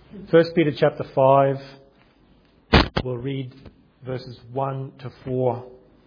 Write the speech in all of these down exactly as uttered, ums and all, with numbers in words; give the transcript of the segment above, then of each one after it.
First Peter chapter five, we'll read verses one to four.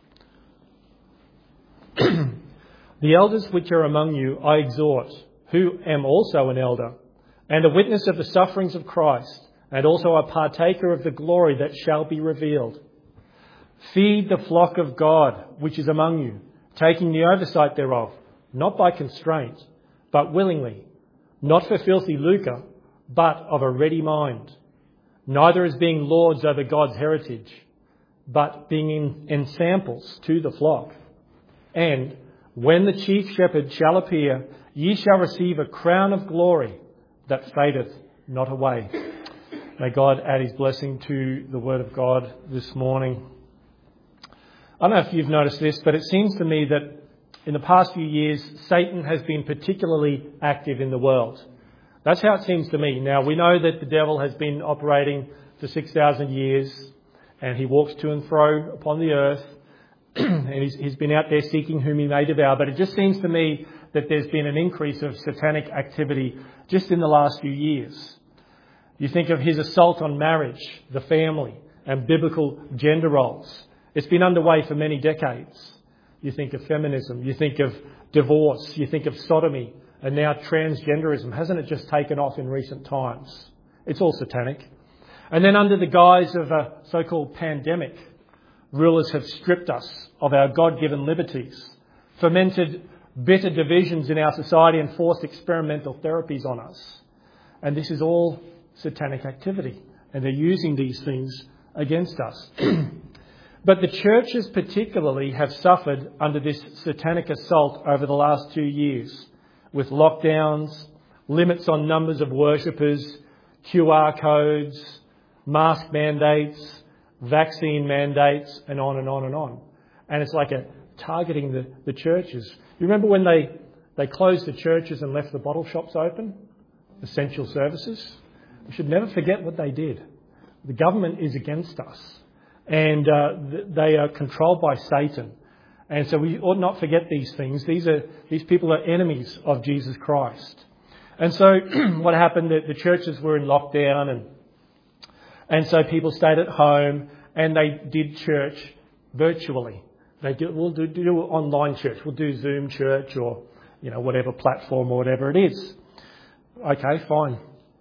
The elders which are among you I exhort, who am also an elder, and a witness of the sufferings of Christ, and also a partaker of the glory that shall be revealed. Feed the flock of God which is among you, taking the oversight thereof, not by constraint, but willingly, not for filthy lucre, but of a ready mind, neither as being lords over God's heritage, but being in ensamples to the flock. And when the chief shepherd shall appear, ye shall receive a crown of glory that fadeth not away. May God add his blessing to the word of God this morning. I don't know if you've noticed this, but it seems to me that in the past few years, Satan has been particularly active in the world. That's how it seems to me. Now, we know that the devil has been operating for six thousand years, and he walks to and fro upon the earth, and he's, he's been out there seeking whom he may devour. But it just seems to me that there's been an increase of satanic activity just in the last few years. You think of his assault on marriage, the family, and biblical gender roles. It's been underway for many decades. You think of feminism, you think of divorce, you think of sodomy, and now transgenderism. Hasn't it just taken off in recent times? It's all satanic. And then under the guise of a so-called pandemic, rulers have stripped us of our God-given liberties, fermented bitter divisions in our society and forced experimental therapies on us. And this is all satanic activity. And they're using these things against us. But the churches particularly have suffered under this satanic assault over the last two years, with lockdowns, limits on numbers of worshippers, Q R codes, mask mandates, vaccine mandates, and on and on and on. And it's like a targeting the, the churches. You remember when they, they closed the churches and left the bottle shops open? Essential services? We should never forget what they did. The government is against us. And uh, they are controlled by Satan. And so we ought not forget these things. These are these people are enemies of Jesus Christ. And so what happened, the, the churches were in lockdown, and and so people stayed at home and they did church virtually. They do, we'll do, do online church. We'll do Zoom church or, you know, whatever platform or whatever it is. Okay, fine.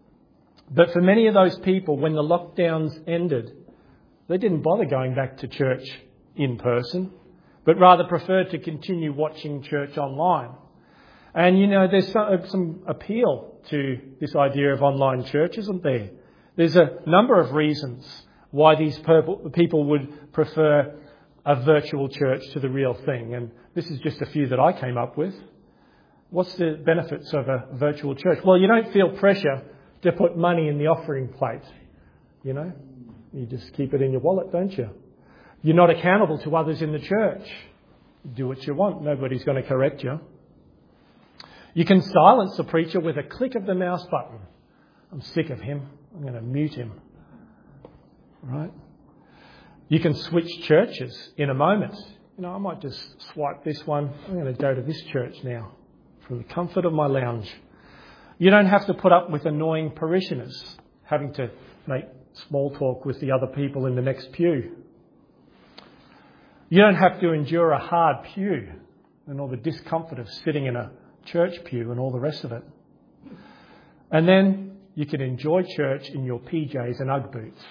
But for many of those people, when the lockdowns ended, they didn't bother going back to church in person, but rather preferred to continue watching church online. And, you know, there's some, some appeal to this idea of online church, isn't there? There's a number of reasons why these people would prefer a virtual church to the real thing. And this is just a few that I came up with. What's the benefits of a virtual church? Well, you don't feel pressure to put money in the offering plate, you know. You just keep it in your wallet, don't you? You're not accountable to others in the church. You do what you want. Nobody's going to correct you. You can silence the preacher with a click of the mouse button. I'm sick of him. I'm going to mute him. Right? You can switch churches in a moment. You know, I might just swipe this one. I'm going to go to this church now from the comfort of my lounge. You don't have to put up with annoying parishioners having to make small talk with the other people in the next pew. You don't have to endure a hard pew and all the discomfort of sitting in a church pew and all the rest of it. And then you can enjoy church in your P Js and Ugg boots.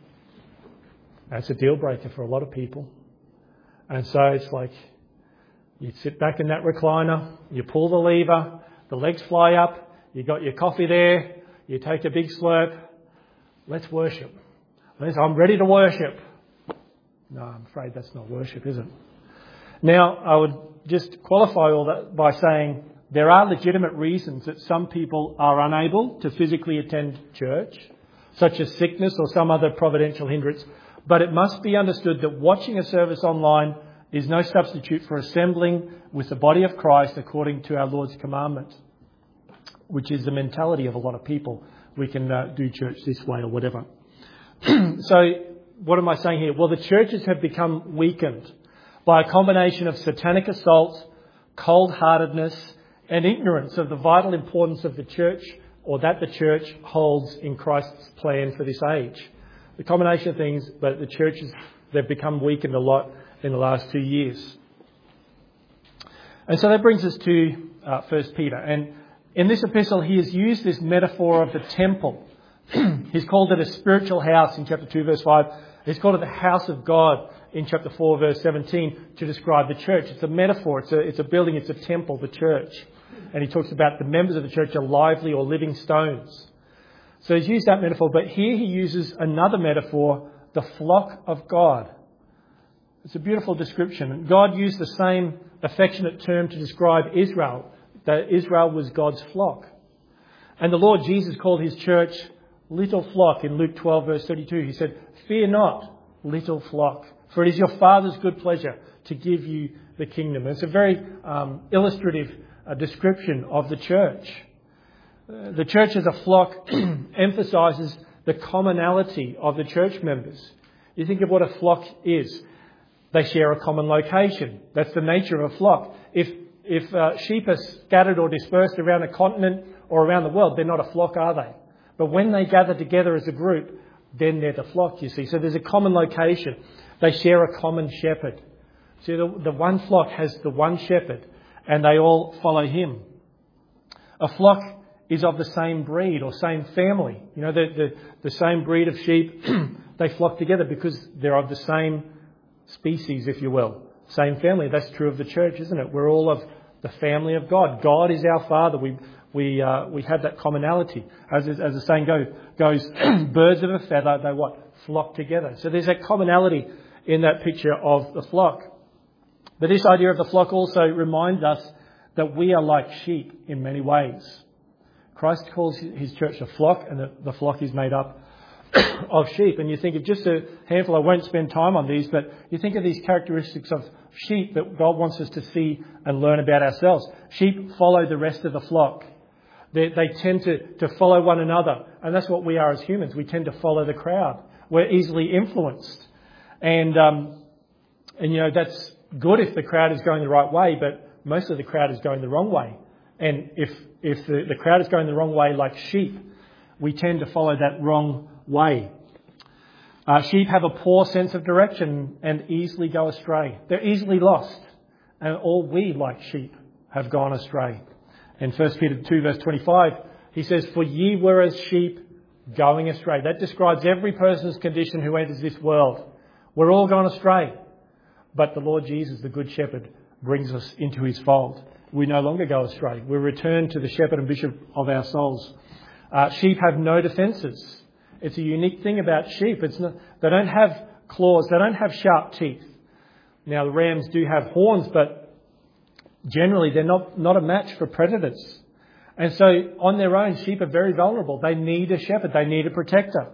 That's a deal breaker for a lot of people. And so it's like you sit back in that recliner, you pull the lever, the legs fly up, you got your coffee there, you take a big slurp. Let's worship. I'm ready to worship. No, I'm afraid that's not worship, is it? Now, I would just qualify all that by saying there are legitimate reasons that some people are unable to physically attend church, such as sickness or some other providential hindrance. But it must be understood that watching a service online is no substitute for assembling with the body of Christ according to our Lord's commandment, which is the mentality of a lot of people. We can uh, do church this way or whatever. So what am I saying here? Well, the churches have become weakened by a combination of satanic assaults, cold-heartedness, and ignorance of the vital importance of the church or that the church holds in Christ's plan for this age. The combination of things, but the churches, they've become weakened a lot in the last two years. And so that brings us to uh, First Peter. And in this epistle, he has used this metaphor of the temple. He's called it a spiritual house in chapter two, verse five. He's called it the house of God in chapter four, verse seventeen, to describe the church. It's a metaphor. It's a, it's a building. It's a temple, the church. And he talks about the members of the church are lively or living stones. So he's used that metaphor. But here he uses another metaphor, the flock of God. It's a beautiful description. God used the same affectionate term to describe Israel, that Israel was God's flock. And the Lord Jesus called his church little flock in Luke twelve, verse thirty-two. He said, "Fear not, little flock, for it is your Father's good pleasure to give you the kingdom." And it's a very um, illustrative uh, description of the church. Uh, the church as a flock emphasises the commonality of the church members. You think of what a flock is. They share a common location. That's the nature of a flock. If if uh, sheep are scattered or dispersed around a continent or around the world, they're not a flock, are they? But when they gather together as a group, then they're the flock, you see. So there's a common location. They share a common shepherd. See, the, the one flock has the one shepherd, and they all follow him. A flock is of the same breed or same family. You know, the, the, the same breed of sheep, they flock together because they're of the same species, if you will. Same family. That's true of the church, isn't it? We're all of the family of God. God is our Father. We we uh, we have that commonality. As as the saying go, goes, birds of a feather, they what? Flock together. So there's that commonality in that picture of the flock. But this idea of the flock also reminds us that we are like sheep in many ways. Christ calls his church a flock, and the, the flock is made up of sheep. And you think of just a handful, I won't spend time on these, but you think of these characteristics of sheep that God wants us to see and learn about ourselves. Sheep follow the rest of the flock. They, they tend to, to follow one another. And that's what we are as humans. We tend to follow the crowd. We're easily influenced. And, um, and you know, that's good if the crowd is going the right way, but most of the crowd is going the wrong way. And if, if the, the crowd is going the wrong way like sheep, we tend to follow that wrong way. Uh, sheep have a poor sense of direction and easily go astray. They're easily lost. And all we, like sheep, have gone astray. In First Peter two, verse twenty-five, he says, "For ye were as sheep going astray." That describes every person's condition who enters this world. We're all gone astray. But the Lord Jesus, the Good Shepherd, brings us into his fold. We no longer go astray. We return to the Shepherd and Bishop of our souls. Uh, sheep have no defences. It's a unique thing about sheep. It's not, they don't have claws. They don't have sharp teeth. Now, the rams do have horns, but generally they're not, not a match for predators. And so on their own, sheep are very vulnerable. They need a shepherd. They need a protector.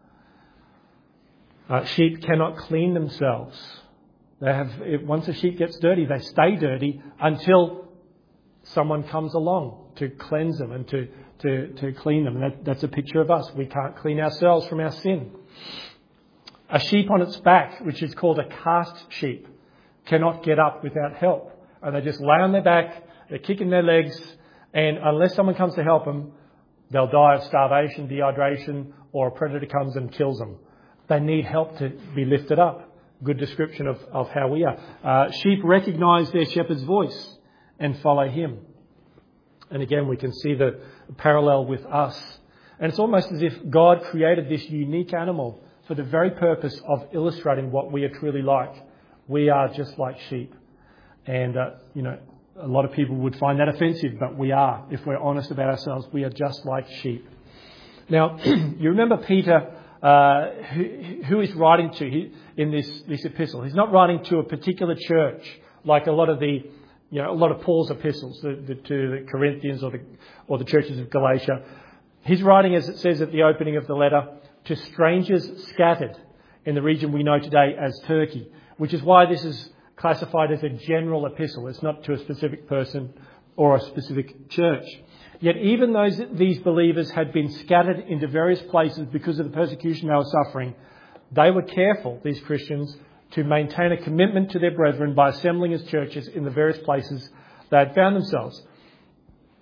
Uh, sheep cannot clean themselves. They have, once a sheep gets dirty, they stay dirty until someone comes along to cleanse them and to, to, to clean them. And that, that's a picture of us. We can't clean ourselves from our sin. A sheep on its back, which is called a cast sheep, cannot get up without help. And they just lay on their back, they're kicking their legs, and unless someone comes to help them, they'll die of starvation, dehydration, or a predator comes and kills them. They need help to be lifted up. Good description of, of how we are. Uh, sheep recognise their shepherd's voice and follow him. And again, we can see the parallel with us. And it's almost as if God created this unique animal for the very purpose of illustrating what we are truly like. We are just like sheep. And, uh, you know, a lot of people would find that offensive, but we are. If we're honest about ourselves, we are just like sheep. Now, you remember Peter, uh, who, who he's writing to he, in this, this epistle. He's not writing to a particular church like a lot of the, you know, a lot of Paul's epistles the, the, to the Corinthians or the, or the churches of Galatia. He's writing, as it says at the opening of the letter, to strangers scattered in the region we know today as Turkey, which is why this is classified as a general epistle. It's not to a specific person or a specific church. Yet even though these believers had been scattered into various places because of the persecution they were suffering, they were careful, these Christians, to maintain a commitment to their brethren by assembling as churches in the various places they had found themselves.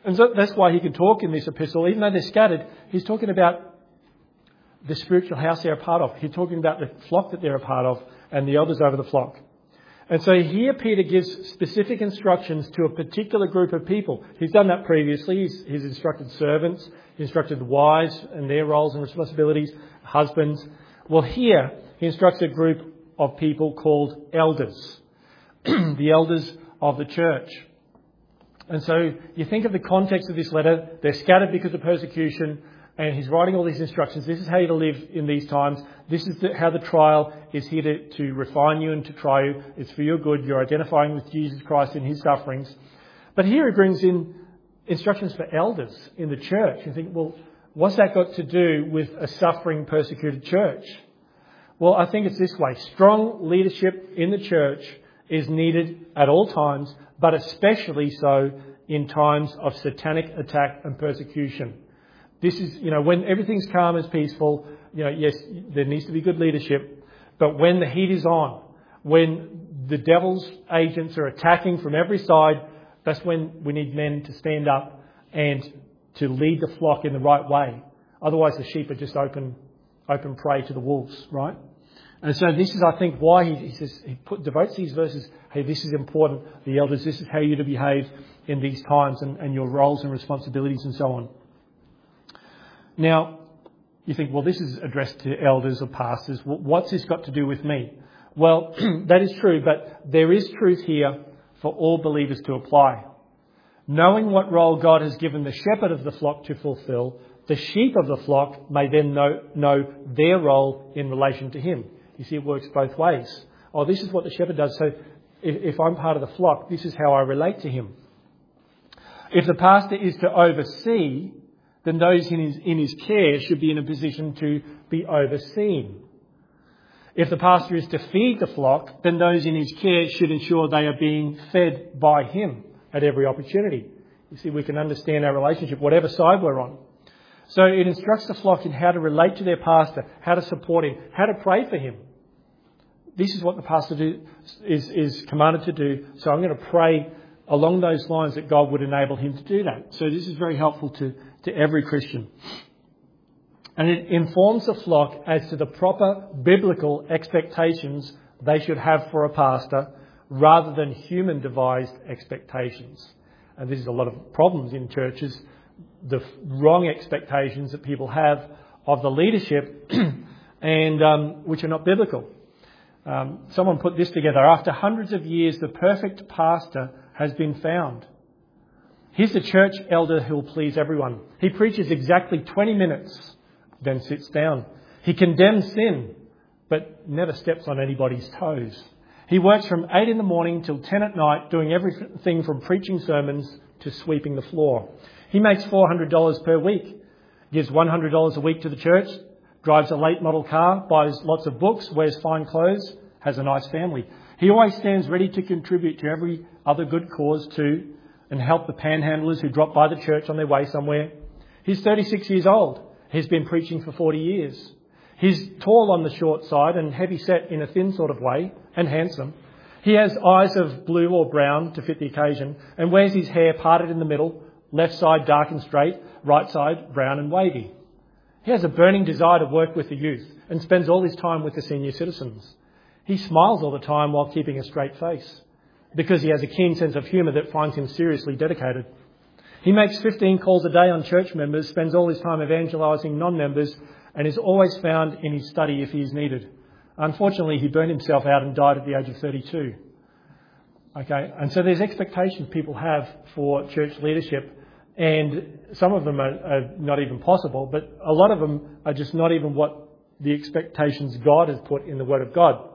And so that's why he can talk in this epistle, even though they're scattered, he's talking about the spiritual house they're a part of. He's talking about the flock that they're a part of and the elders over the flock. And so here Peter gives specific instructions to a particular group of people. He's done that previously. He's, he's instructed servants, he instructed wives and their roles and responsibilities, husbands. Well, here he instructs a group of people called elders, the elders of the church. And so you think of the context of this letter. They're scattered because of persecution, and he's writing all these instructions. This is how you're to live in these times. This is the, how the trial is here to, to refine you and to try you. It's for your good. You're identifying with Jesus Christ in his sufferings. But here he brings in instructions for elders in the church. You think, well, what's that got to do with a suffering, persecuted church? Well, I think it's this way. Strong leadership in the church is needed at all times, but especially so in times of satanic attack and persecution. This is, you know, when everything's calm and peaceful, you know, yes, there needs to be good leadership, but when the heat is on, when the devil's agents are attacking from every side, that's when we need men to stand up and to lead the flock in the right way. Otherwise the sheep are just open, open prey to the wolves, right? And so this is, I think, why he, he says he put, devotes these verses. Hey, this is important. The elders, this is how you're to behave in these times, and, and your roles and responsibilities and so on. Now, you think, well, this is addressed to elders or pastors. What's this got to do with me? Well, that is true, but there is truth here for all believers to apply. Knowing what role God has given the shepherd of the flock to fulfill, the sheep of the flock may then know, know their role in relation to him. You see, it works both ways. Oh, this is what the shepherd does. So if, if I'm part of the flock, this is how I relate to him. If the pastor is to oversee, then those in his, in his care should be in a position to be overseen. If the pastor is to feed the flock, then those in his care should ensure they are being fed by him at every opportunity. You see, we can understand our relationship, whatever side we're on. So it instructs the flock in how to relate to their pastor, how to support him, how to pray for him. This is what the pastor do, is, is commanded to do. So I'm going to pray along those lines that God would enable him to do that. So this is very helpful to, to every Christian. And it informs the flock as to the proper biblical expectations they should have for a pastor rather than human devised expectations. And this is a lot of problems in churches, the wrong expectations that people have of the leadership and um, which are not biblical. Um, someone put this together. After hundreds of years, the perfect pastor has been found. He's a church elder who will please everyone. He preaches exactly twenty minutes, then sits down. He condemns sin, but never steps on anybody's toes. He works from eight in the morning till ten at night, doing everything from preaching sermons to sweeping the floor. He makes four hundred dollars per week, gives one hundred dollars a week to the church, drives a late model car, buys lots of books, wears fine clothes, has a nice family. He always stands ready to contribute to every other good cause too, and help the panhandlers who drop by the church on their way somewhere. He's thirty-six years old. He's been preaching for forty years. He's tall on the short side and heavy set in a thin sort of way, and handsome. He has eyes of blue or brown to fit the occasion, and wears his hair parted in the middle, left side dark and straight, right side brown and wavy. He has a burning desire to work with the youth and spends all his time with the senior citizens. He smiles all the time while keeping a straight face because he has a keen sense of humour that finds him seriously dedicated. He makes fifteen calls a day on church members, spends all his time evangelising non-members, and is always found in his study if he is needed. Unfortunately, he burned himself out and died at the age of thirty-two. Okay, and so there's expectations people have for church leadership, and some of them are, are not even possible, but a lot of them are just not even what the expectations God has put in the Word of God.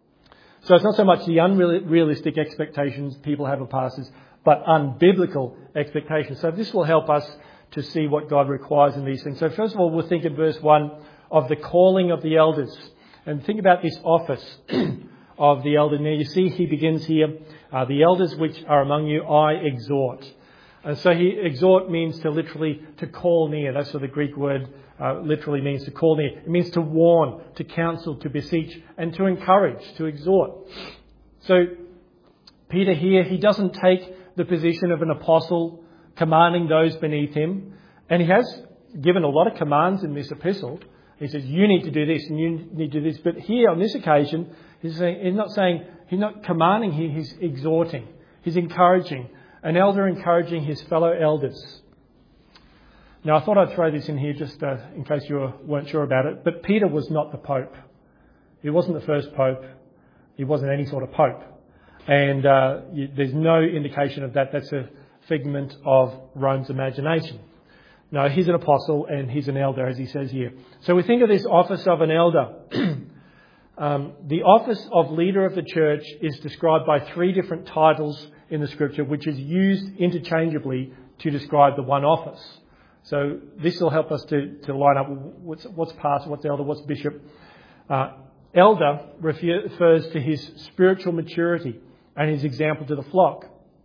So it's not so much the unrealistic expectations people have of pastors, but unbiblical expectations. So this will help us to see what God requires in these things. So first of all, we'll think in verse one of the calling of the elders. And think about this office of the elder. Now you see he begins here, uh, the elders which are among you, I exhort. And so he exhort means to literally to call near. That's what the Greek word uh, literally means, to call near. It means to warn, to counsel, to beseech, and to encourage, to exhort. So Peter here, he doesn't take the position of an apostle commanding those beneath him. And he has given a lot of commands in this epistle. He says, you need to do this and you need to do this. But here on this occasion, he's, saying, he's not saying, he's not commanding here, he's exhorting. He's encouraging. An elder encouraging his fellow elders. Now, I thought I'd throw this in here just uh, in case you were, weren't sure about it. But Peter was not the Pope. He wasn't the first Pope. He wasn't any sort of Pope. And uh, you, there's no indication of that. That's a figment of Rome's imagination. No, he's an apostle and he's an elder, as he says here. So we think of this office of an elder. um, the office of leader of the church is described by three different titles in the scripture, which is used interchangeably to describe the one office. So this will help us to, to line up what's, what's pastor, what's elder, what's bishop. Uh, elder refers to his spiritual maturity and his example to the flock.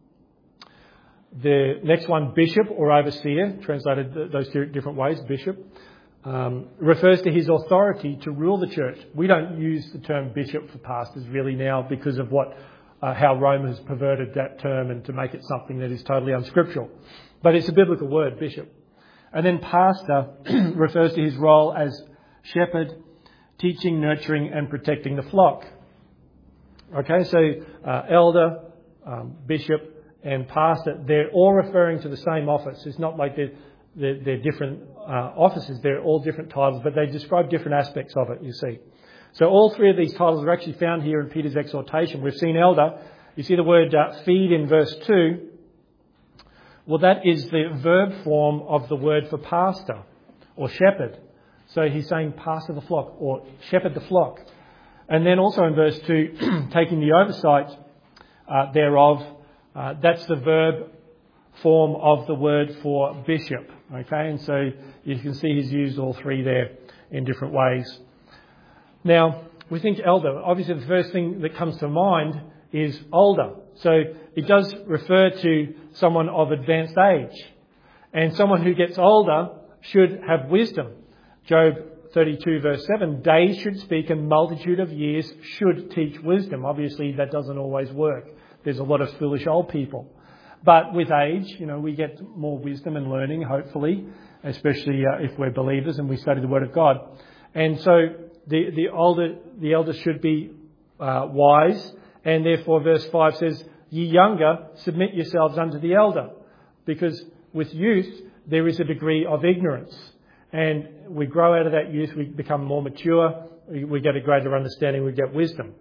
The next one, bishop or overseer, translated those two different ways, bishop, um, refers to his authority to rule the church. We don't use the term bishop for pastors really now because of what uh, how Rome has perverted that term and to make it something that is totally unscriptural. But it's a biblical word, bishop. And then pastor refers to his role as shepherd, teaching, nurturing and protecting the flock. Okay, so uh, elder, um, bishop and pastor, they're all referring to the same office. It's not like they're, they're, they're different uh, offices. They're all different titles, but they describe different aspects of it, you see. So all three of these titles are actually found here in Peter's exhortation. We've seen elder. You see the word uh, feed in verse two. Well, that is the verb form of the word for pastor or shepherd. So he's saying pastor the flock or shepherd the flock. And then also in verse two, taking the oversight uh, thereof, uh, that's the verb form of the word for bishop. Okay, and so you can see he's used all three there in different ways. Now, we think elder. Obviously, the first thing that comes to mind is older. So it does refer to someone of advanced age. And someone who gets older should have wisdom. Job thirty-two verse seven, days should speak and multitude of years should teach wisdom. Obviously, that doesn't always work. There's a lot of foolish old people. But with age, you know, we get more wisdom and learning, hopefully, especially uh, if we're believers and we study the Word of God. And so the, the older, the elders should be uh, wise. And therefore, verse five says, ye younger, submit yourselves unto the elder. Because with youth, there is a degree of ignorance. And we grow out of that youth, we become more mature, we, we get a greater understanding, we get wisdom.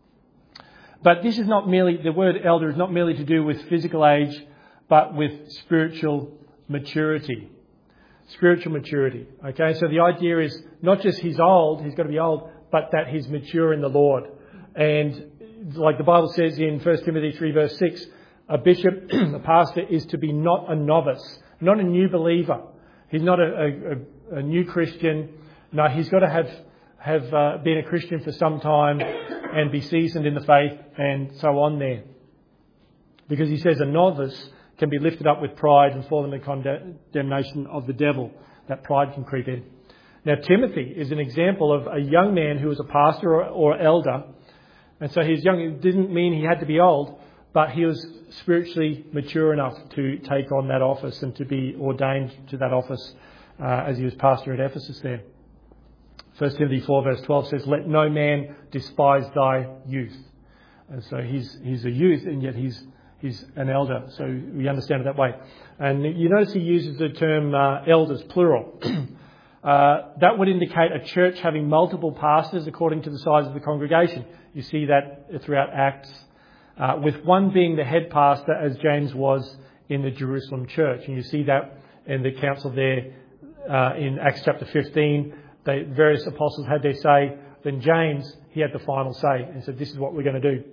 But this is not merely, the word elder is not merely to do with physical age, but with spiritual maturity. Spiritual maturity. Okay, so the idea is not just he's old, he's got to be old, but that he's mature in the Lord. And like the Bible says in First Timothy three verse six, a bishop, a pastor is to be not a novice, not a new believer. He's not a, a, a new Christian. No, he's got to have, have uh, been a Christian for some time and be seasoned in the faith and so on there. Because he says a novice can be lifted up with pride and fall in the condemnation of the devil. That pride can creep in. Now, Timothy is an example of a young man who was a pastor or, or elder. And so he's young. It didn't mean he had to be old, but he was spiritually mature enough to take on that office and to be ordained to that office uh, as he was pastor at Ephesus there. First Timothy four verse twelve says, let no man despise thy youth. And so he's he's a youth and yet he's he's an elder. So we understand it that way. And you notice he uses the term uh, elders, plural. uh, that would indicate a church having multiple pastors according to the size of the congregation. You see that throughout Acts. Uh, with one being the head pastor, as James was in the Jerusalem church. And you see that in the council there uh, in Acts chapter fifteen. The various apostles had their say. Then James, he had the final say and said, this is what we're going to do.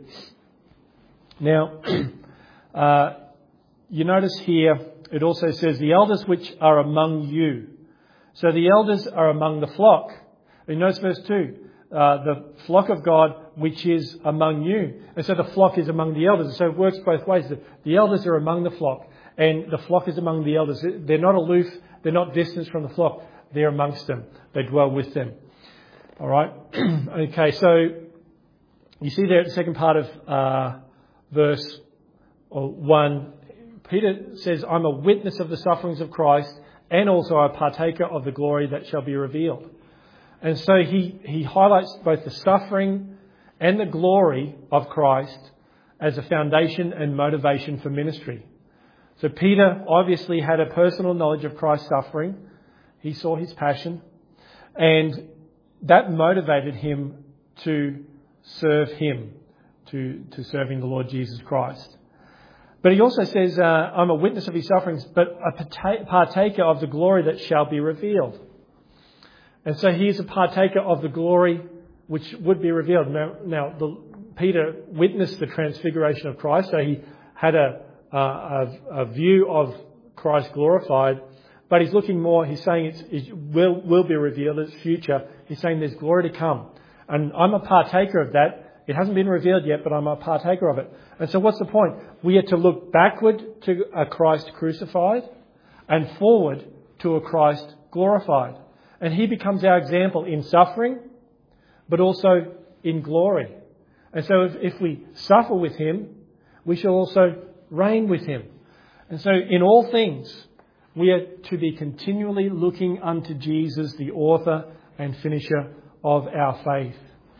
Now, uh, you notice here, it also says, the elders which are among you. So the elders are among the flock. And notice verse two. Uh, the flock of God, which is among you. And so the flock is among the elders. So it works both ways. The, the elders are among the flock and the flock is among the elders. They're not aloof. They're not distant from the flock. They're amongst them. They dwell with them. All right. Okay. So you see there at the second part of uh, verse or one, Peter says, I'm a witness of the sufferings of Christ and also a partaker of the glory that shall be revealed. And so he, he highlights both the suffering and the glory of Christ as a foundation and motivation for ministry. So Peter obviously had a personal knowledge of Christ's suffering. He saw his passion, and that motivated him to serve him, to, to serving the Lord Jesus Christ. But he also says, uh, I'm a witness of his sufferings, but a partaker of the glory that shall be revealed. And so he is a partaker of the glory which would be revealed. Now, now the, Peter witnessed the transfiguration of Christ, so he had a, a, a view of Christ glorified, but he's looking more, he's saying it's, it will, will be revealed, it's future. He's saying there's glory to come. And I'm a partaker of that. It hasn't been revealed yet, but I'm a partaker of it. And so what's the point? We are to look backward to a Christ crucified and forward to a Christ glorified. And he becomes our example in suffering, but also in glory. And so if, if we suffer with him, we shall also reign with him. And so in all things, we are to be continually looking unto Jesus, the author and finisher of our faith.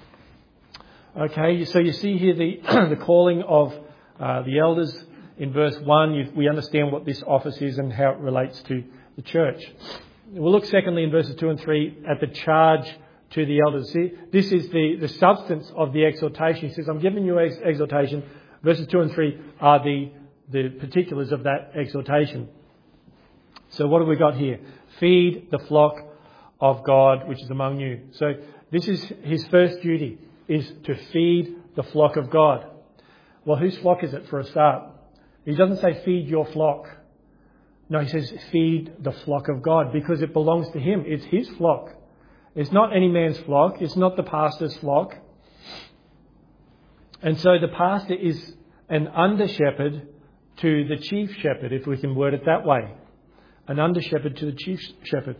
Okay, so you see here the, the calling of uh, the elders in verse one. You, we understand what this office is and how it relates to the church. We'll look secondly in verses two and three at the charge to the elders. See, this is the, the substance of the exhortation. He says, I'm giving you ex- exhortation. Verses two and three are the, the particulars of that exhortation. So what have we got here? Feed the flock of God which is among you. So this is his first duty, is to feed the flock of God. Well, whose flock is it for a start? He doesn't say feed your flock. No, he says feed the flock of God because it belongs to him. It's his flock. It's not any man's flock. It's not the pastor's flock. And so the pastor is an under-shepherd to the chief shepherd, if we can word it that way. An under-shepherd to the chief shepherd.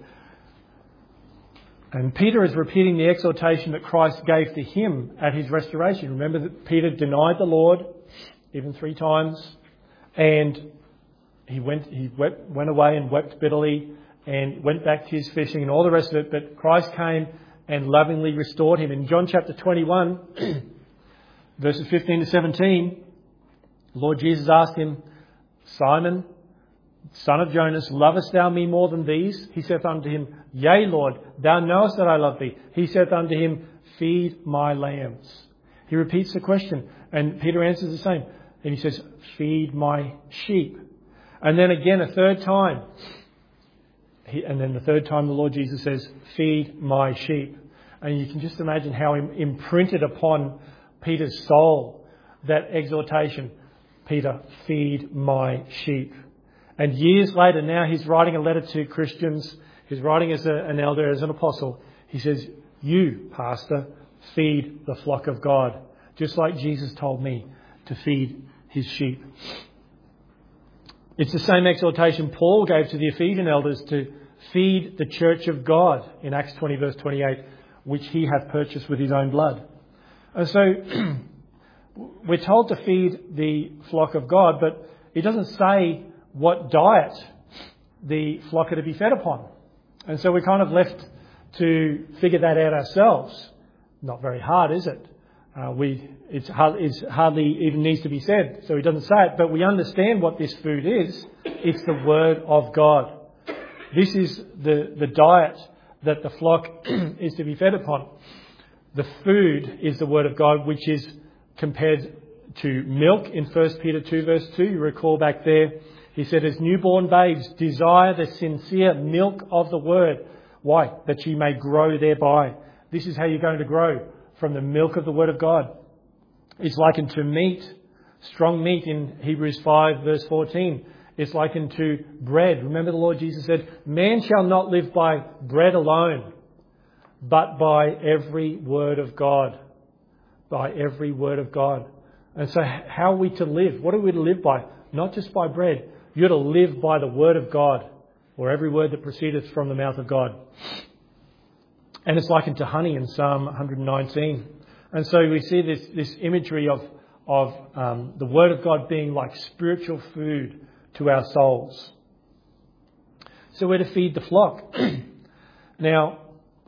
And Peter is repeating the exhortation that Christ gave to him at his restoration. Remember that Peter denied the Lord even three times, and he went he wept, went away and wept bitterly and went back to his fishing and all the rest of it. But Christ came and lovingly restored him. In John chapter twenty-one, verses fifteen to seventeen, Lord Jesus asked him, Simon, son of Jonas, lovest thou me more than these? He saith unto him, Yea, Lord, thou knowest that I love thee. He saith unto him, Feed my lambs. He repeats the question, and Peter answers the same. And he says, Feed my sheep. And then again a third time. He, and then the third time the Lord Jesus says, Feed my sheep. And you can just imagine how imprinted upon Peter's soul that exhortation. Peter, feed my sheep. And years later, now he's writing a letter to Christians. He's writing as a, an elder, as an apostle. He says, you, pastor, feed the flock of God. Just like Jesus told me to feed his sheep. It's the same exhortation Paul gave to the Ephesian elders to feed the church of God in Acts twenty verse twenty-eight, which he hath purchased with his own blood. And so we're told to feed the flock of God, but it doesn't say what diet the flock are to be fed upon. And so we're kind of left to figure that out ourselves. Not very hard, is it? Uh, we it's, hard, it's hardly even needs to be said, so he doesn't say it, but we understand what this food is. It's the Word of God. This is the, the diet that the flock is to be fed upon. The food is the Word of God, which is compared to milk in First Peter two verse two. You recall back there, he said, as newborn babes, desire the sincere milk of the Word. Why? That ye may grow thereby. This is how you're going to grow, from the milk of the Word of God. It's likened to meat, strong meat in Hebrews five verse fourteen. It's likened to bread. Remember the Lord Jesus said, man shall not live by bread alone, but by every word of God. By every word of God. And so how are we to live? What are we to live by? Not just by bread. You're to live by the word of God, or every word that proceedeth from the mouth of God. And it's likened to honey in Psalm one nineteen. And so we see this, this imagery of, of um, the Word of God being like spiritual food to our souls. So we're to feed the flock. Now,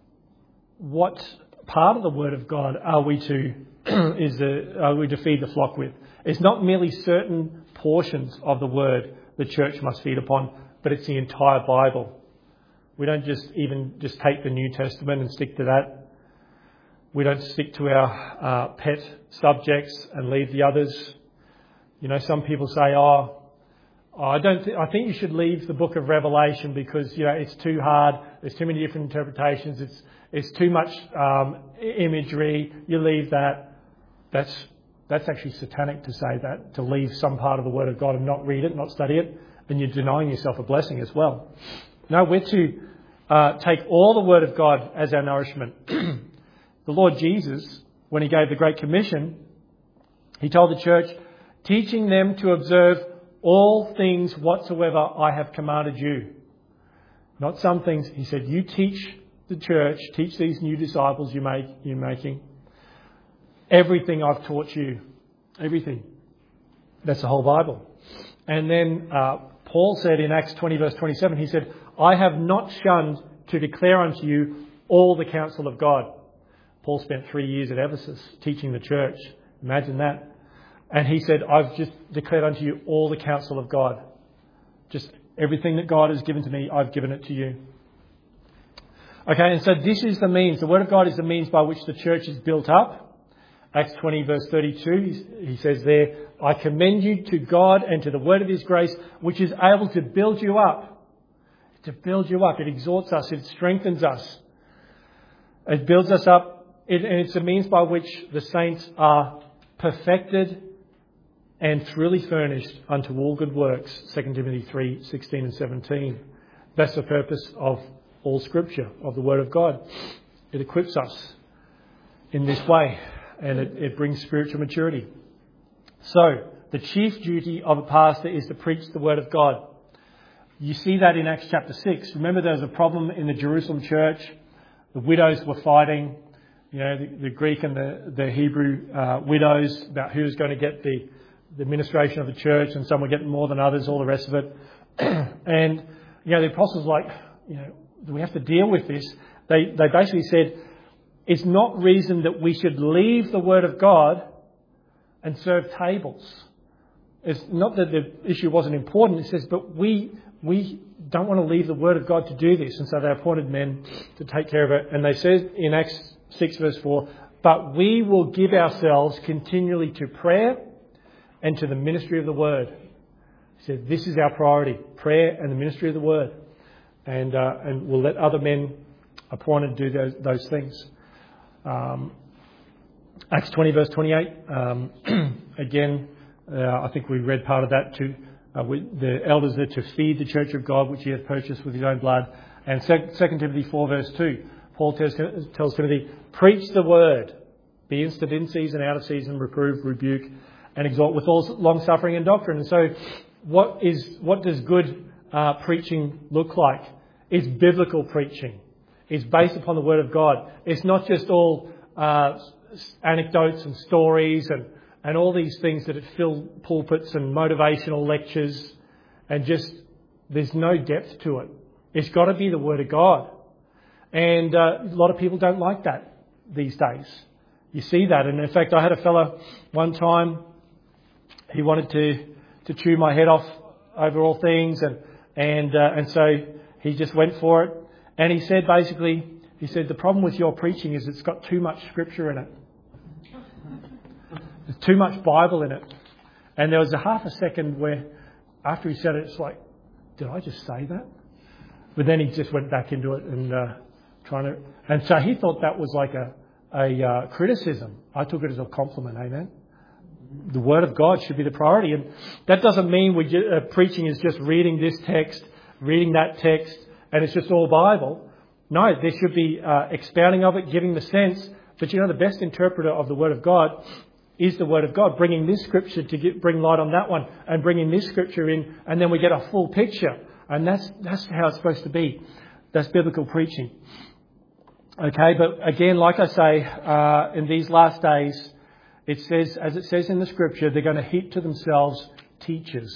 what part of the Word of God are we to is the, are we to feed the flock with? It's not merely certain portions of the Word the church must feed upon, but it's the entire Bible. We don't just even just take the New Testament and stick to that. We don't stick to our uh, pet subjects and leave the others. You know, some people say, "Oh, oh I don't. Th- I think you should leave the Book of Revelation because you know it's too hard. There's too many different interpretations. It's it's too much um, imagery. You leave that." That's that's actually satanic to say that, to leave some part of the Word of God and not read it, not study it, and you're denying yourself a blessing as well. No, we're to uh, take all the Word of God as our nourishment. The Lord Jesus, when he gave the Great Commission, he told the church, teaching them to observe all things whatsoever I have commanded you. Not some things. He said, you teach the church, teach these new disciples you make, you're making, everything I've taught you. Everything. That's the whole Bible. And then uh, Paul said in Acts twenty verse twenty-seven, he said, I have not shunned to declare unto you all the counsel of God. Paul spent three years at Ephesus teaching the church. Imagine that. And he said, I've just declared unto you all the counsel of God. Just everything that God has given to me, I've given it to you. Okay, and so this is the means. The Word of God is the means by which the church is built up. Acts twenty verse thirty-two, he says there, I commend you to God and to the word of his grace, which is able to build you up. To build you up. It exhorts us. It strengthens us. It builds us up. It, and it's a means by which the saints are perfected and truly furnished unto all good works. Second Timothy three sixteen and seventeen. That's the purpose of all Scripture, of the Word of God. It equips us in this way. And it, it brings spiritual maturity. So, the chief duty of a pastor is to preach the Word of God. You see that in Acts chapter six. Remember there was a problem in the Jerusalem church. The widows were fighting, you know, the, the Greek and the, the Hebrew uh, widows about who was going to get the, the administration of the church, and some were getting more than others, all the rest of it. And, you know, the apostles were like, you know, do we have to deal with this? They, they basically said, it's not reason that we should leave the Word of God and serve tables. It's not that the issue wasn't important. It says, but we we don't want to leave the Word of God to do this. And so they appointed men to take care of it. And they said in Acts six verse four, but we will give ourselves continually to prayer and to the ministry of the Word. He said, this is our priority, prayer and the ministry of the Word. And, uh, and we'll let other men appointed do those, those things. Um, Acts twenty verse twenty-eight, um, again, uh, I think we read part of that too. Uh, we, the elders are to feed the church of God, which he hath purchased with his own blood. And Second Timothy four verse two, Paul tells, tells Timothy, preach the word, be instant in season, out of season, reprove, rebuke, and exhort with all long suffering and doctrine. And so what is what does good uh, preaching look like? It's biblical preaching. It's based upon the Word of God. It's not just all uh, anecdotes and stories and, and all these things that fill pulpits and motivational lectures, and just there's no depth to it. It's got to be the Word of God. And uh, a lot of people don't like that these days. You see that. And in fact, I had a fella one time, he wanted to, to chew my head off over all things, and and uh, and so he just went for it. And he said, basically, he said, the problem with your preaching is it's got too much scripture in it. There's too much Bible in it. And there was a half a second where, after he said it, it's like, did I just say that? But then he just went back into it and uh, trying to... And so he thought that was like a, a uh, criticism. I took it as a compliment, amen? The Word of God should be the priority. And that doesn't mean we just, uh, preaching is just reading this text, reading that text, and it's just all Bible. No, there should be uh, expounding of it, giving the sense. But you know, the best interpreter of the Word of God is the Word of God, bringing this scripture to get, bring light on that one, and bringing this scripture in, and then we get a full picture. And that's that's how it's supposed to be. That's biblical preaching. Okay, but again, like I say, uh, in these last days, it says, as it says in the scripture, they're going to heap to themselves teachers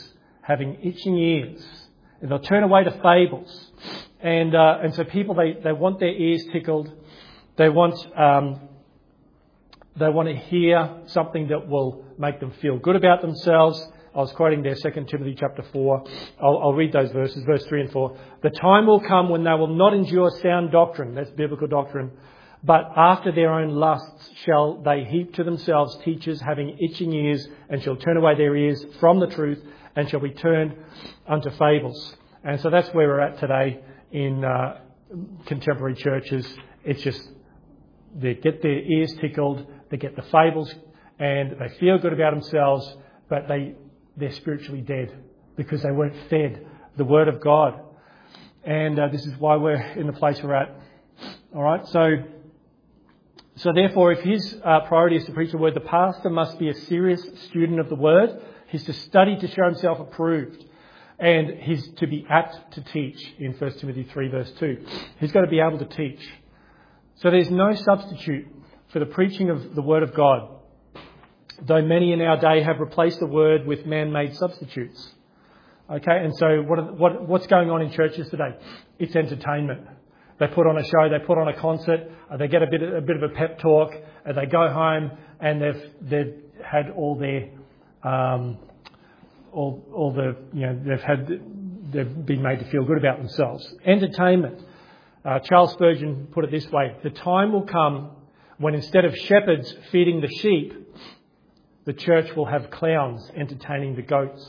having itching ears. And they'll turn away to fables. And uh, and so people, they, they want their ears tickled. They want um, they want to hear something that will make them feel good about themselves. I was quoting there Second Timothy chapter four. I'll, I'll read those verses, verse three and four. The time will come when they will not endure sound doctrine. That's biblical doctrine. But after their own lusts shall they heap to themselves teachers having itching ears, and shall turn away their ears from the truth, and shall be turned unto fables. And so that's where we're at today in uh, contemporary churches. It's just they get their ears tickled, they get the fables, and they feel good about themselves, but they, they're spiritually dead because they weren't fed the Word of God. And uh, this is why we're in the place we're at. All right, so... So therefore, if his uh, priority is to preach the word, the pastor must be a serious student of the word. He's to study to show himself approved. And he's to be apt to teach in First Timothy three verse two. He's got to be able to teach. So there's no substitute for the preaching of the word of God. Though many in our day have replaced the word with man-made substitutes. Okay, and so what, what what's going on in churches today? It's entertainment. They put on a show, they put on a concert, uh, they get a bit a bit of a pep talk, and they go home and they've they've had all their um, all all the you know they've had they've been made to feel good about themselves. Entertainment. Uh, Charles Spurgeon put it this way: the time will come when instead of shepherds feeding the sheep, the church will have clowns entertaining the goats.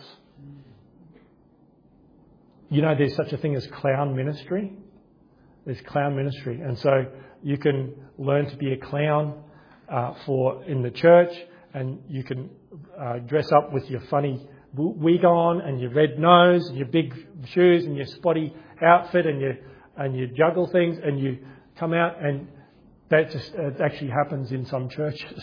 You know, there's such a thing as clown ministry. There's clown ministry, and so you can learn to be a clown uh, for in the church, and you can uh, dress up with your funny wig on and your red nose and your big shoes and your spotty outfit, and you and you juggle things, and you come out, and that just it actually happens in some churches.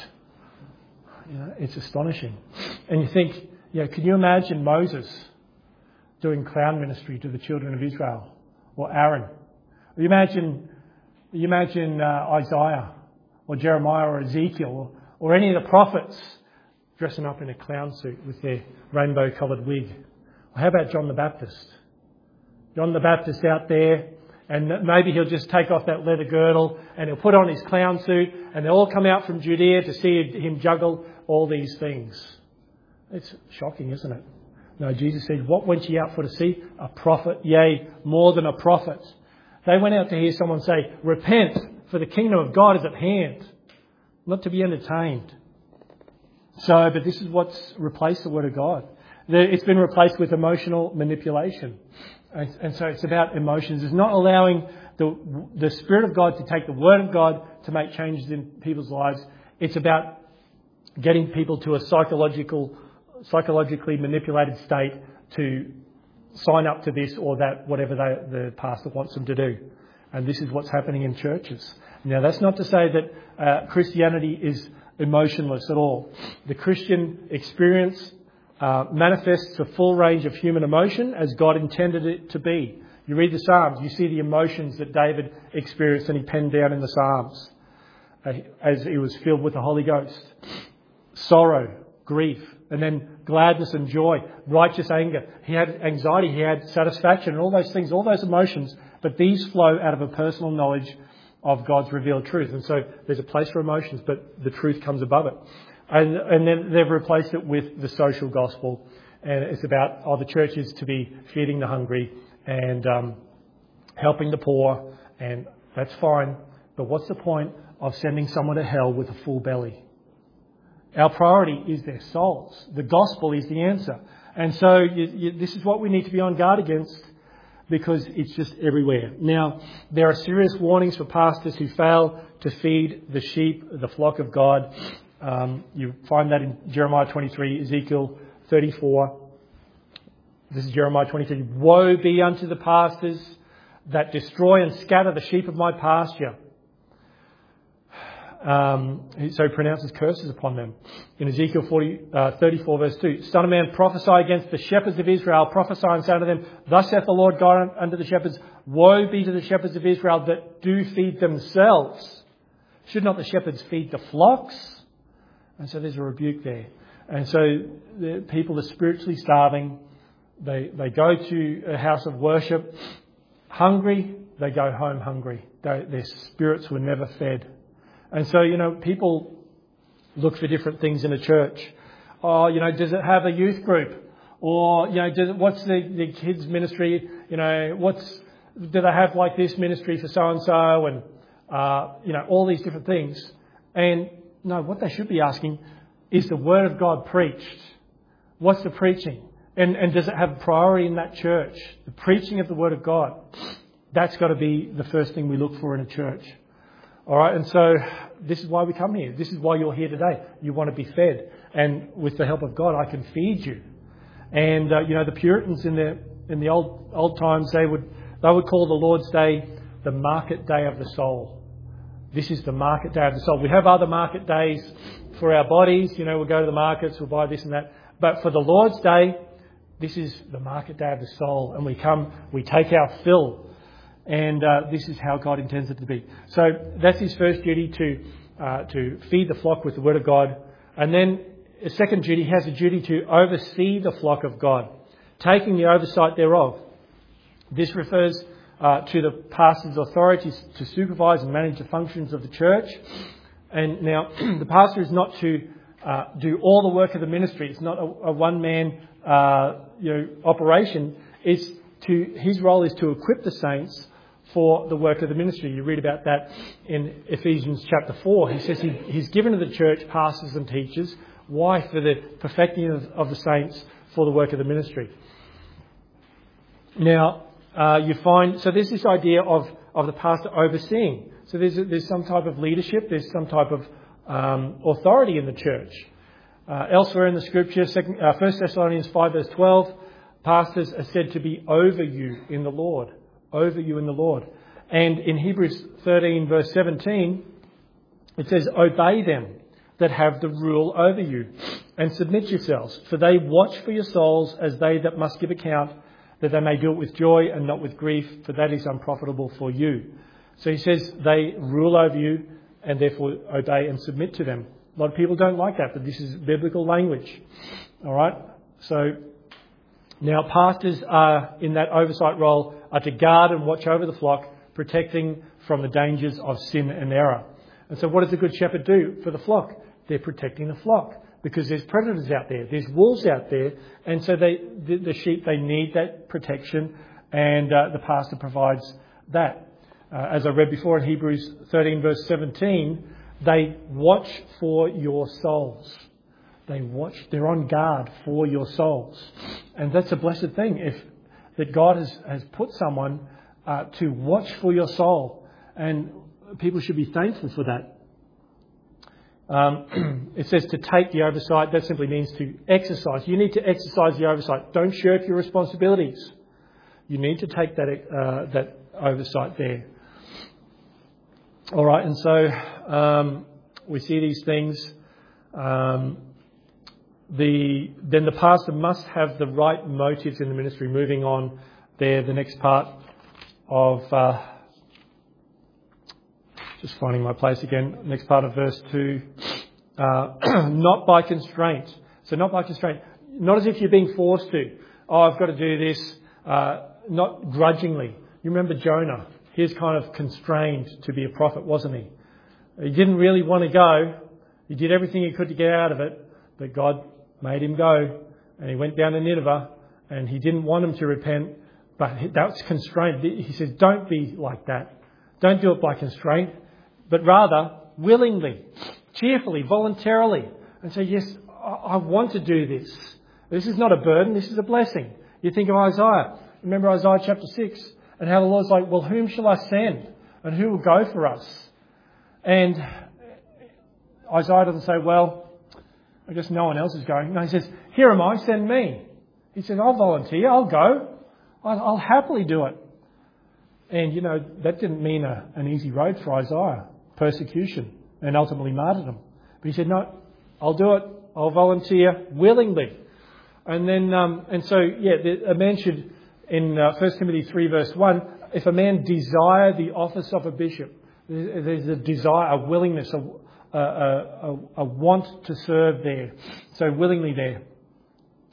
You know, it's astonishing, and you think, you know, can you imagine Moses doing clown ministry to the children of Israel, or Aaron? You imagine, you imagine uh, Isaiah or Jeremiah or Ezekiel or, or any of the prophets dressing up in a clown suit with their rainbow-coloured wig. Or how about John the Baptist? John the Baptist out there, and maybe he'll just take off that leather girdle and he'll put on his clown suit, and they'll all come out from Judea to see him juggle all these things. It's shocking, isn't it? No, Jesus said, "What went ye out for to see? A prophet, yea, more than a prophet." They went out to hear someone say, "Repent, for the kingdom of God is at hand," not to be entertained. So, but this is what's replaced the Word of God. It's been replaced with emotional manipulation. And, and so it's about emotions. It's not allowing the, the Spirit of God to take the Word of God to make changes in people's lives. It's about getting people to a psychological, psychologically manipulated state to sign up to this or that, whatever they, the pastor wants them to do. And this is what's happening in churches. Now, that's not to say that uh, Christianity is emotionless at all. The Christian experience uh, manifests a full range of human emotion as God intended it to be. You read the Psalms, you see the emotions that David experienced and he penned down in the Psalms uh, as he was filled with the Holy Ghost. Sorrow, grief, and then gladness and joy, righteous anger. He had anxiety, he had satisfaction, and all those things, all those emotions. But these flow out of a personal knowledge of God's revealed truth. And so there's a place for emotions, but the truth comes above it. And, and then they've replaced it with the social gospel. And it's about, oh, the church is to be feeding the hungry and um, helping the poor. And that's fine. But what's the point of sending someone to hell with a full belly? Our priority is their souls. The gospel is the answer. And so you, you, this is what we need to be on guard against, because it's just everywhere. Now, there are serious warnings for pastors who fail to feed the sheep, the flock of God. Um, you find that in Jeremiah twenty-three, Ezekiel thirty-four. This is Jeremiah twenty-three. Woe be unto the pastors that destroy and scatter the sheep of my pasture. Um, so he pronounces curses upon them. In Ezekiel forty, uh, thirty-four verse two, Son of man, prophesy against the shepherds of Israel. Prophesy and say unto them, Thus saith the Lord God unto the shepherds, Woe be to the shepherds of Israel that do feed themselves. Should not the shepherds feed the flocks? And so there's a rebuke there. And so the people are spiritually starving. they they go to a house of worship hungry, they go home hungry. They, their spirits were never fed. And so, you know, people look for different things in a church. Oh, you know, does it have a youth group? Or, you know, does it, what's the, the kids ministry? You know, what's, do they have like this ministry for so-and-so? And, uh, you know, all these different things. And no, what they should be asking is the Word of God preached? What's the preaching? And, and does it have priority in that church? The preaching of the Word of God. That's got to be the first thing we look for in a church. All right, and so this is why we come here. This is why you're here today. You want to be fed. And with the help of God, I can feed you. And, uh, you know, the Puritans in the in the old old times, they would they would call the Lord's Day the market day of the soul. This is the market day of the soul. We have other market days for our bodies. You know, we'll go to the markets, we'll buy this and that. But for the Lord's Day, this is the market day of the soul. And we come, we take our fill. And uh, this is how God intends it to be. So that's his first duty, to uh, to feed the flock with the Word of God. And then a second duty, he has a duty to oversee the flock of God, taking the oversight thereof. This refers uh, to the pastor's authority to supervise and manage the functions of the church. And now the pastor is not to uh, do all the work of the ministry. It's not a, a one-man uh, you know, operation. It's to his role is to equip the saints for the work of the ministry. You read about that in Ephesians chapter four. He says he, he's given to the church pastors and teachers. Why? For the perfecting of, of the saints for the work of the ministry. Now, uh, you find, so there's this idea of, of the pastor overseeing. So there's there's some type of leadership, there's some type of um, authority in the church. Uh, elsewhere in the scripture, second, uh, First Thessalonians five verse twelve, pastors are said to be over you in the Lord. Over you in the Lord. And in Hebrews thirteen verse seventeen, it says, obey them that have the rule over you, and submit yourselves, for they watch for your souls as they that must give account, that they may do it with joy and not with grief, for that is unprofitable for you. So he says they rule over you and therefore obey and submit to them. A lot of people don't like that, but this is biblical language. All right? So now pastors are in that oversight role are to guard and watch over the flock, protecting from the dangers of sin and error. And so what does a good shepherd do for the flock? They're protecting the flock because there's predators out there, there's wolves out there, and so they the, the sheep, they need that protection, and uh, the pastor provides that. Uh, as I read before in Hebrews thirteen verse seventeen, they watch for your souls. They watch, they're on guard for your souls. And that's a blessed thing, if that God has, has put someone uh, to watch for your soul. And people should be thankful for that. Um, it says to take the oversight. That simply means to exercise. You need to exercise the oversight. Don't shirk your responsibilities. You need to take that uh, that oversight there. All right, and so um, we see these things. Um, the then the pastor must have the right motives in the ministry. Moving on there, the next part of uh, just finding my place again. Next part of verse two, uh, not by constraint. So not by constraint, not as if you're being forced to. Oh, I've got to do this. Uh, not grudgingly. You remember Jonah. He was kind of constrained to be a prophet, wasn't he? He didn't really want to go. He did everything he could to get out of it, but God made him go. And he went down to Nineveh, and he didn't want him to repent, but that's constraint. He says, don't be like that. Don't do it by constraint, but rather willingly, cheerfully, voluntarily. And say, yes, I want to do this. This is not a burden, this is a blessing. You think of Isaiah. Remember Isaiah chapter six? And how the Lord's like, well, whom shall I send? And who will go for us? And Isaiah doesn't say, well, I guess no one else is going. No, he says, here am I, send me. He says, I'll volunteer, I'll go. I'll, I'll happily do it. And, you know, that didn't mean a, an easy road for Isaiah. Persecution and ultimately martyrdom. But he said, no, I'll do it. I'll volunteer willingly. And then, um, and so, yeah, a man should, in uh, First Timothy three verse one, if a man desire the office of a bishop, there's a desire, a willingness, a, a, a, a want to serve there. So willingly there.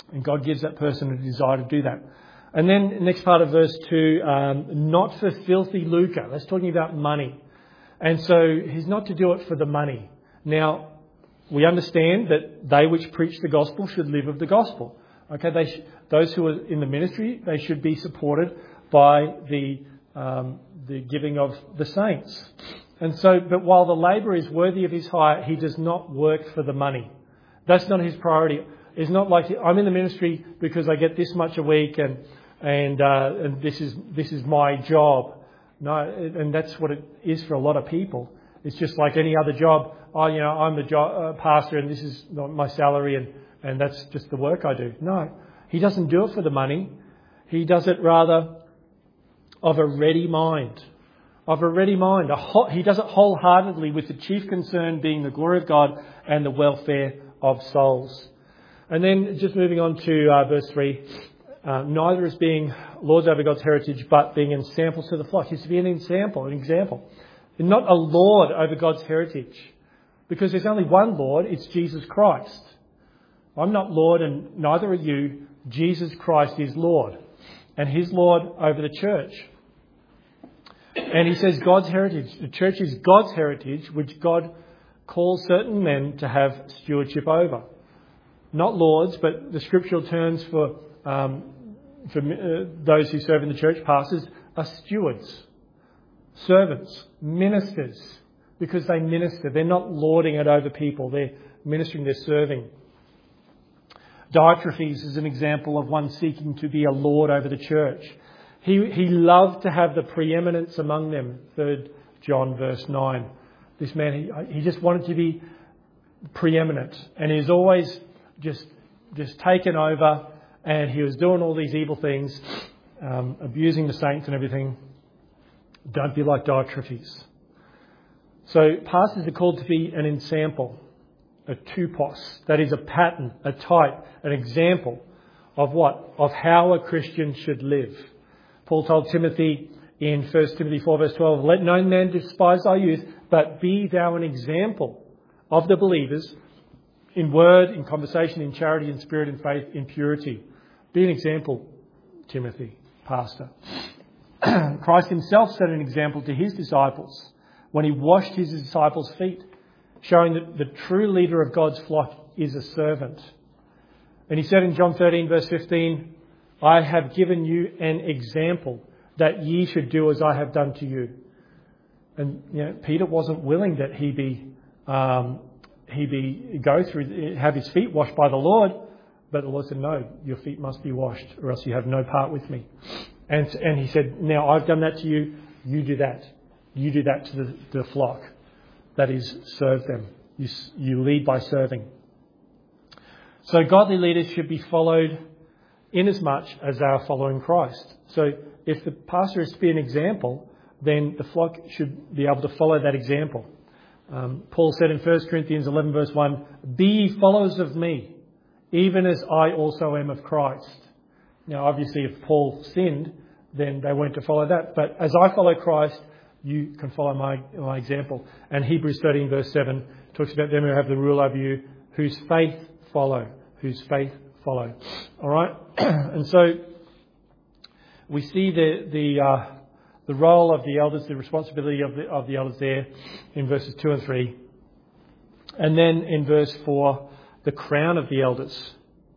And God gives that person a desire to do that. And then the next part of verse two, um, not for filthy lucre. That's talking about money. And so he's not to do it for the money. Now, we understand that they which preach the gospel should live of the gospel. Okay, they sh- those who are in the ministry, they should be supported by the um, the giving of the saints. And so, but while the labourer is worthy of his hire, he does not work for the money. That's not his priority. It's not like I'm in the ministry because I get this much a week and and uh, and this is this is my job. No, and that's what it is for a lot of people. It's just like any other job. Oh, you know, I'm the jo- uh, pastor and this is my salary and, and that's just the work I do. No, he doesn't do it for the money. He does it rather of a ready mind. Of a ready mind. A ho- he does it wholeheartedly with the chief concern being the glory of God and the welfare of souls. And then just moving on to uh, verse three. Uh, neither as being lords over God's heritage, but being ensamples to the flock. He's to be an example, an example. And not a lord over God's heritage. Because there's only one Lord, it's Jesus Christ. I'm not Lord and neither are you. Jesus Christ is Lord. And He's Lord over the church. And he says God's heritage. The church is God's heritage, which God calls certain men to have stewardship over. Not lords, but the scriptural terms for Um, for uh, those who serve in the church, pastors, are stewards, servants, ministers, because they minister. They're not lording it over people. They're ministering, they're serving. Diotrephes is an example of one seeking to be a lord over the church. He, he loved to have the preeminence among them, third John verse nine. This man, he, he just wanted to be preeminent, and he's always just, just taken over. And he was doing all these evil things, um, abusing the saints and everything. Don't be like Diotrephes. So pastors are called to be an ensample, a tupos. That is a pattern, a type, an example of what? Of how a Christian should live. Paul told Timothy in First Timothy four verse twelve, let no man despise thy youth, but be thou an example of the believers in word, in conversation, in charity, in spirit, in faith, in purity. Be an example, Timothy, pastor. Christ himself set an example to his disciples when he washed his disciples' feet, showing that the true leader of God's flock is a servant. And he said in John thirteen verse fifteen, I have given you an example that ye should do as I have done to you. And you know, Peter wasn't willing that he be um, he be go through have his feet washed by the Lord, but the Lord said, no, your feet must be washed, or else you have no part with me. And and he said, now I've done that to you, you do that. You do that to the, the flock. That is, serve them. You, you lead by serving. So godly leaders should be followed inasmuch as they are following Christ. So if the pastor is to be an example, then the flock should be able to follow that example. Um, Paul said in First Corinthians eleven verse one, be ye followers of me, even as I also am of Christ. Now obviously if Paul sinned, then they weren't to follow that. But as I follow Christ, you can follow my, my example. And Hebrews thirteen verse seven talks about them who have the rule over you, whose faith follow, whose faith follow. All right? And so we see the the uh, the role of the elders, the responsibility of the of the elders there in verses two and three. And then in verse four, the crown of the elders.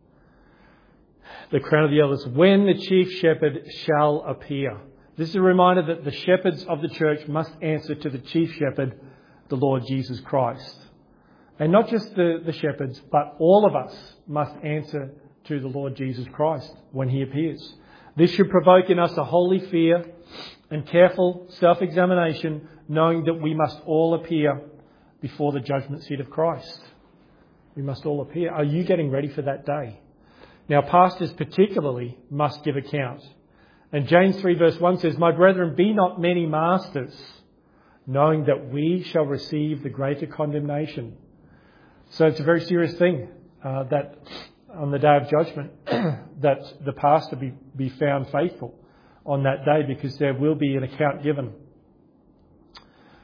The crown of the elders. When the chief shepherd shall appear. This is a reminder that the shepherds of the church must answer to the chief shepherd, the Lord Jesus Christ. And not just the, the shepherds, but all of us must answer to the Lord Jesus Christ when he appears. This should provoke in us a holy fear and careful self-examination, knowing that we must all appear before the judgment seat of Christ. We must all appear. Are you getting ready for that day? Now, pastors particularly must give account. And James three verse one says, my brethren, be not many masters, knowing that we shall receive the greater condemnation. So it's a very serious thing uh, that on the day of judgment, that the pastor be, be found faithful on that day, because there will be an account given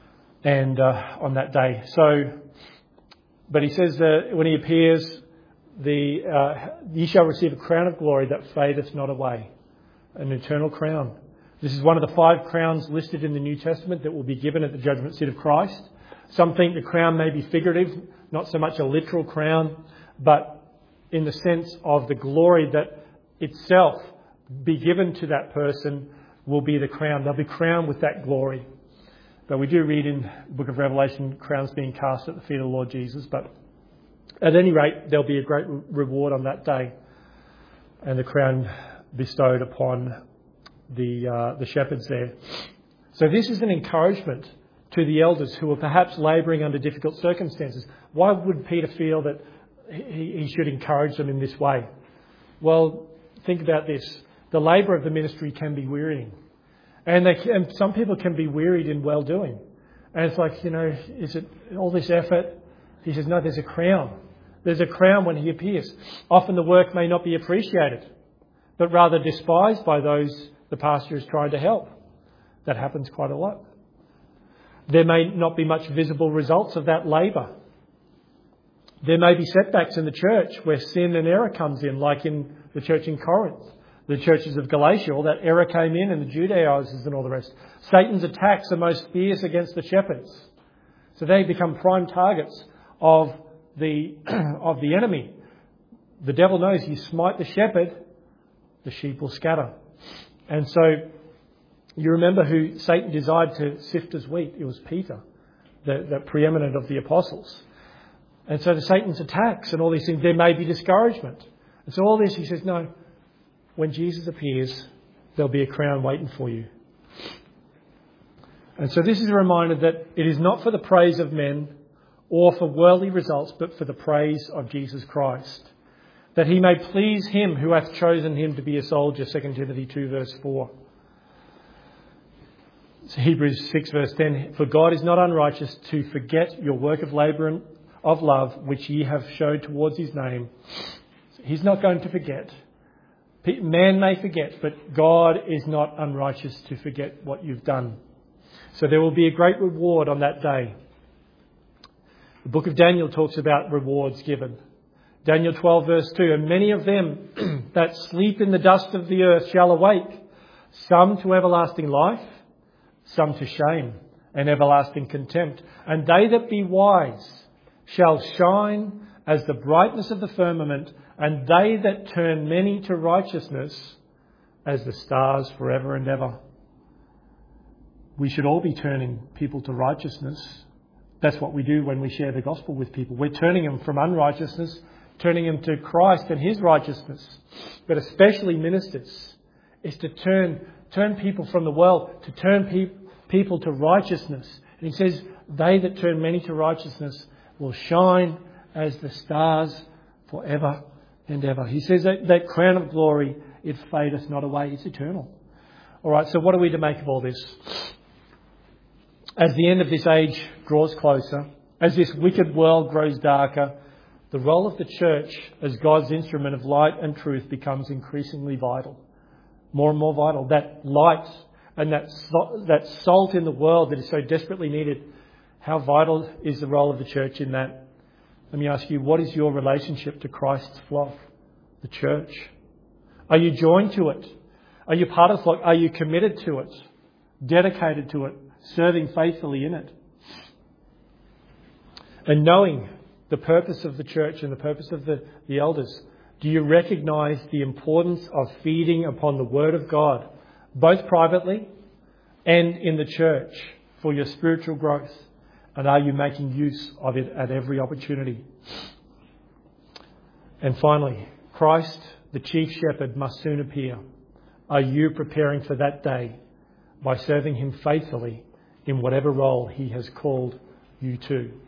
and uh, on that day. So, but he says that when he appears, the uh, ye shall receive a crown of glory that fadeth not away, an eternal crown. This is one of the five crowns listed in the New Testament that will be given at the judgment seat of Christ. Some think the crown may be figurative, not so much a literal crown, but in the sense of the glory that itself be given to that person will be the crown. They'll be crowned with that glory. But we do read in the book of Revelation crowns being cast at the feet of the Lord Jesus. But at any rate, there'll be a great reward on that day, and the crown bestowed upon the uh, the shepherds there. So this is an encouragement to the elders who are perhaps labouring under difficult circumstances. Why would Peter feel that he, he should encourage them in this way? Well, think about this. The labour of the ministry can be wearying. And, they, and some people can be wearied in well-doing. And it's like, you know, is it all this effort? He says, no, there's a crown. There's a crown when he appears. Often the work may not be appreciated, but rather despised by those the pastor is trying to help. That happens quite a lot. There may not be much visible results of that labour. There may be setbacks in the church where sin and error comes in, like in the church in Corinth, the churches of Galatia. All that error came in, and the Judaizers and all the rest. Satan's attacks are most fierce against the shepherds. So they become prime targets of the of the enemy. The devil knows you smite the shepherd, the sheep will scatter. And so you remember who Satan desired to sift as wheat. It was Peter, the, the preeminent of the apostles. And so the Satan's attacks and all these things, there may be discouragement. And so all this, he says, no, when Jesus appears, there'll be a crown waiting for you. And so this is a reminder that it is not for the praise of men or for worldly results, but for the praise of Jesus Christ, that he may please him who hath chosen him to be a soldier, Second Timothy two verse four. So Hebrews six verse ten, for God is not unrighteous to forget your work of labour and of love, which ye have showed towards his name. So he's not going to forget. Man may forget, but God is not unrighteous to forget what you've done. So there will be a great reward on that day. The book of Daniel talks about rewards given. Daniel twelve verse two, and many of them that sleep in the dust of the earth shall awake, some to everlasting life, some to shame and everlasting contempt. And they that be wise shall shine as the brightness of the firmament, and they that turn many to righteousness as the stars forever and ever. We should all be turning people to righteousness. That's what we do when we share the gospel with people. We're turning them from unrighteousness, turning them to Christ and his righteousness. But especially ministers, is to turn turn people from the world, to turn pe- people to righteousness. And he says, they that turn many to righteousness will shine as the stars forever and ever. He says that, that crown of glory, it fadeth not away. It's eternal. All right, so what are we to make of all this? As the end of this age draws closer, as this wicked world grows darker, the role of the church as God's instrument of light and truth becomes increasingly vital. More and more vital. That light and that that salt in the world that is so desperately needed, how vital is the role of the church in that? Let me ask you, what is your relationship to Christ's flock, the church? Are you joined to it? Are you part of the flock? Are you committed to it? Dedicated to it? Serving faithfully in it? And knowing the purpose of the church and the purpose of the, the elders, do you recognise the importance of feeding upon the Word of God, both privately and in the church, for your spiritual growth? And are you making use of it at every opportunity? And finally, Christ, the chief shepherd, must soon appear. Are you preparing for that day by serving him faithfully in whatever role he has called you to?